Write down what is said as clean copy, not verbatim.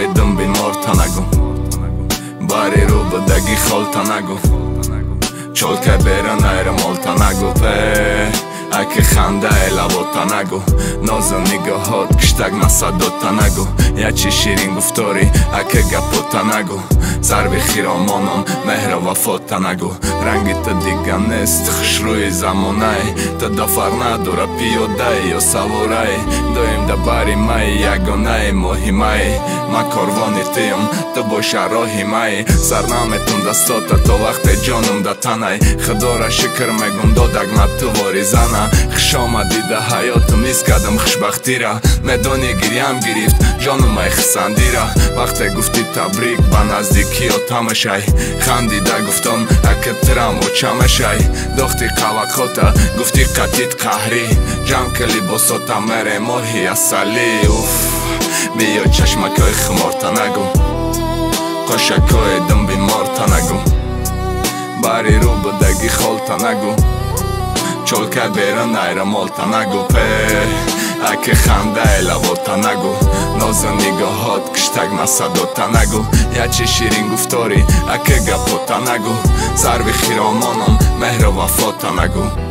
دنبی مرتا نگو باری رو بدگی خالتا نگو چول که بیرن ایره مالتا نگو اکی خنده لباتا نگو ناز و نگاهات کشتگ مسداتا نگو یه چی شیرین گفتاری اکی گپوتا نگو ضرب خیرامانم مهر وفاتا نگو رنگی تا دیگه نیست خوش روی زمانه تا دفر نداره پیاده یا سواره دویم دا باری مای یگانه مهمه ما کاروانی تیم تو باشه راهی مای سرنامتون دستاتا تا وقت جانم دا تنه خدا را شکر میگم دادگ تو واری زنه خوش آمدی ده حیاتم نیست کدم خوشبختی را میدانی گریم گرفت جانم ای خسندی را وقتی گفتی تبریک با نزدیکی و تمشای خندیده گفتم اکه ترم و چمشای داختی قوکاتا گفتی قطیت قهری جمع که لباساتا مره ماهی اصلی بیا چشمکای خمارتا نگو قشکای دم بیمارتا نگو باری رو بدگی خالتا نگو چول که بیرن ایره مالتا نگو اکی خنده لباتا نگو ناز و نگاهات کشتگ مسداتا نگو یه چی شیرین گفتاری اکی گپاتا نگو سر به خیرامانم مهر و وفاتا نگو